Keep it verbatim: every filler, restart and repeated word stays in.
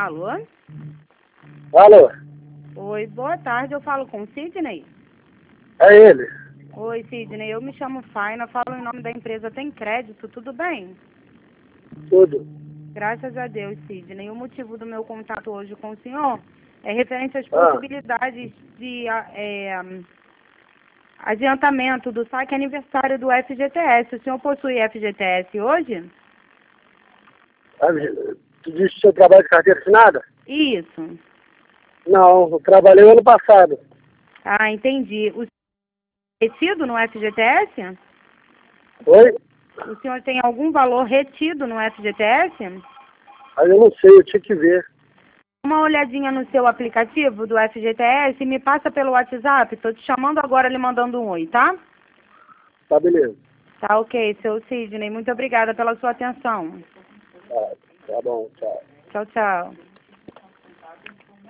Alô? Alô? Oi, boa tarde, eu falo com o Sidney? É ele. Oi, Sidney, eu me chamo Faina, falo em nome da empresa Tem Crédito, tudo bem? Tudo. Graças a Deus, Sidney. O motivo do meu contato hoje com o senhor é referente às Ah. possibilidades de é, adiantamento do saque aniversário do F G T S. O senhor possui F G T S hoje? Ah, tu disse que seu trabalho de carteira assinada? Isso. Não, eu trabalhei ano passado. Ah, entendi. O senhor é retido no F G T S? Oi? O senhor tem algum valor retido no F G T S? Aí eu não sei, eu tinha que ver. Uma olhadinha no seu aplicativo do F G T S e me passa pelo WhatsApp. Estou te chamando agora, lhe mandando um oi, tá? Tá, beleza. Tá ok, seu Sidney. Muito obrigada pela sua atenção. Tá, tá bom, tchau. Tchau, tchau.